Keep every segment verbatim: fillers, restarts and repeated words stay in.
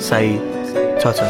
سعید تاتاری.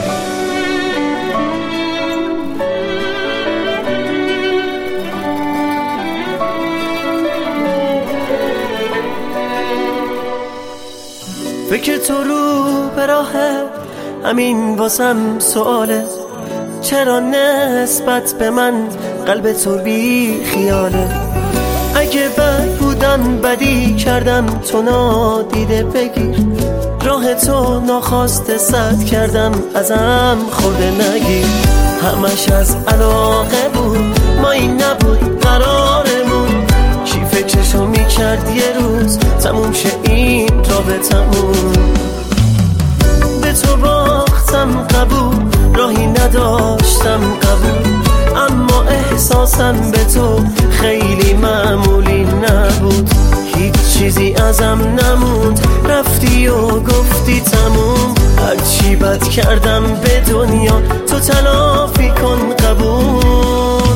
فکر تو رو به راهه، همین واسم سواله، چرا نسبت به من قلب تو بی خیاله؟ اگه بد بودم بدی کردم تو نادیده بگیر، راه تو ناخواسته سد کردم ازم خورده نگیر. همش از علاقه بود، ما این نبود قرارمون، کی فکرشو میکرد یه روز تموم شه این رابطمون. به تو باختم قبول، راهی نداشتم قبول، اما احساسم به تو خیلی معمولی نبود. هیچ چیزی ازم نموند، رفتی و گفتی تموم. هرچی بد کردم به دنیا تو تلافی کن قبول.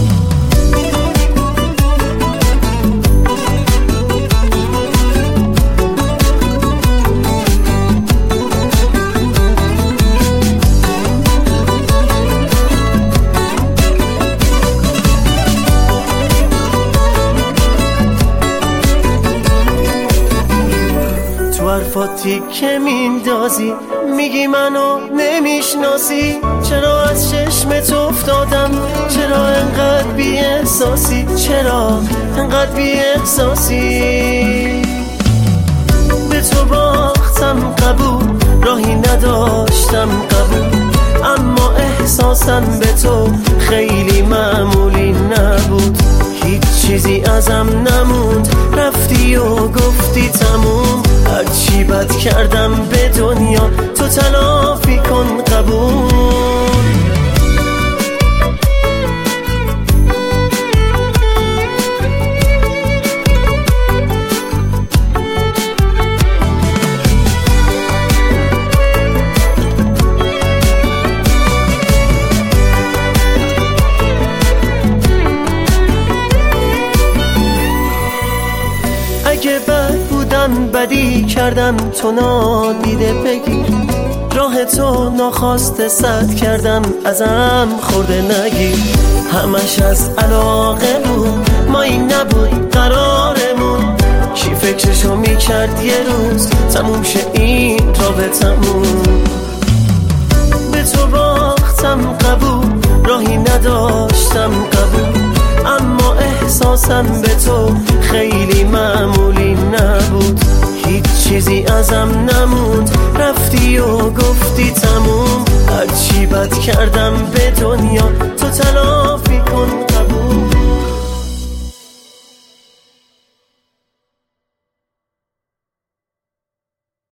حرفاتی که میندازی، میگی منو نمیشناسی، چرا از چشم تو افتادم، چرا انقدر بی احساسی، چرا انقدر بی احساسی. به تو باختم قبول، راهی نداشتم قبول، اما احساسم به تو خیلی معمولی نبود. هیچ چیزی ازم نموند، رفتی و گفتی تموم. هرچی بد کردم به دنیا تو تلافی کن قبول. اگه بد بودم بدی کردم تو نادیده بگیر، راه تو ناخواسته سد کردم ازم خورده نگیر. همش از علاقه بود، ما این نبود قرارمون، کی فکرشو میکرد یه روز تموم شه این رابطمون. به تو باختم قبول، راهی نداشتم قبول، اما احساسم به تو خیلی معمولی نبود. هیچ چیزی ازم نموند، رفتی و گفتی تموم. هرچی بد کردم به دنیا تو تلافی کن